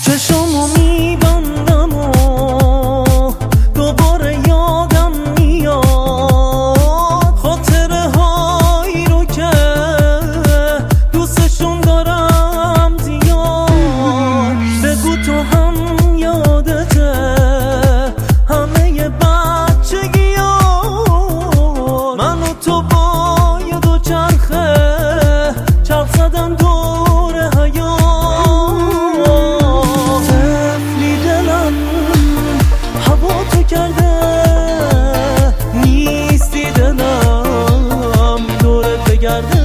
چشمو میبندم و دوباره یادم میاد خاطره هایی رو که دوستشون دارم زیاد. بگو تو هم یادته همه بچگیات، من و تو با یه دو چرخه چرخ زدن دور حیات. طفلی دلم هوا تو کرده، نیستی دلم دورت بگرده.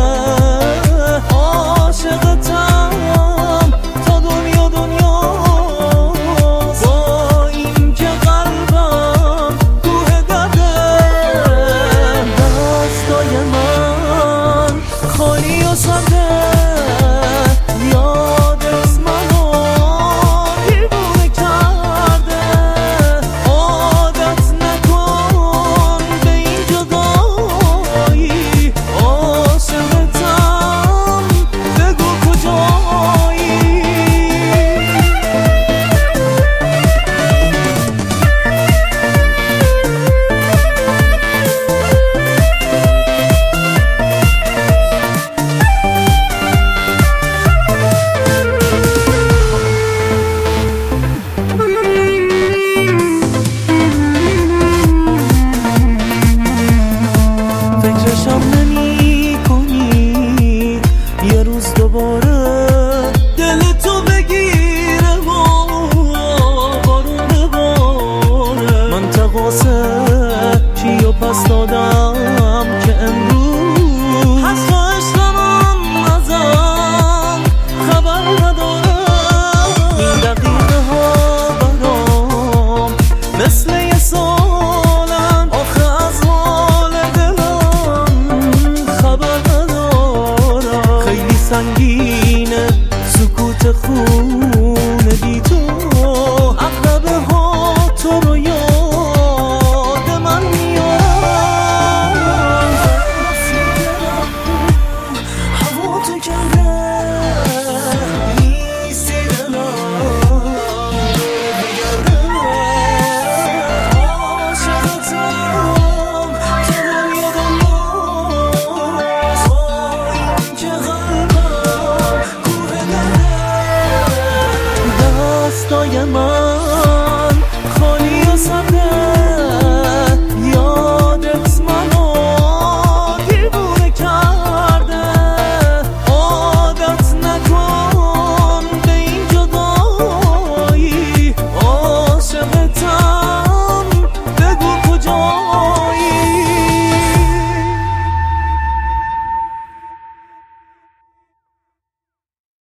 عاشقتم تا دنیا دنیاست، با این که قلبم کوه درده. دستای من خالی و سرده، یادت منو دیوونه کرده. عادت نکن به این جدایی، عاشقتم بگو کجایی. فکرشم نمی کنی یه روز دوباره دل تو بگیره و بارون بباره. من تقاسه چی و پس دادم که امروز هست و عشقم ازم خبر نداره. این دقیقه ها برام مثل یه سالن، آخه از حال دلم خبر ندارم. خیلی سنگینه سکوت خونه بی تو، عقربه ها تو رو یاد من میارن. هوا تو کرده، نیستی دلم بگرده. عاشقتم تا دنیا دنیاست، با این که قلبم کوه درده. دستای من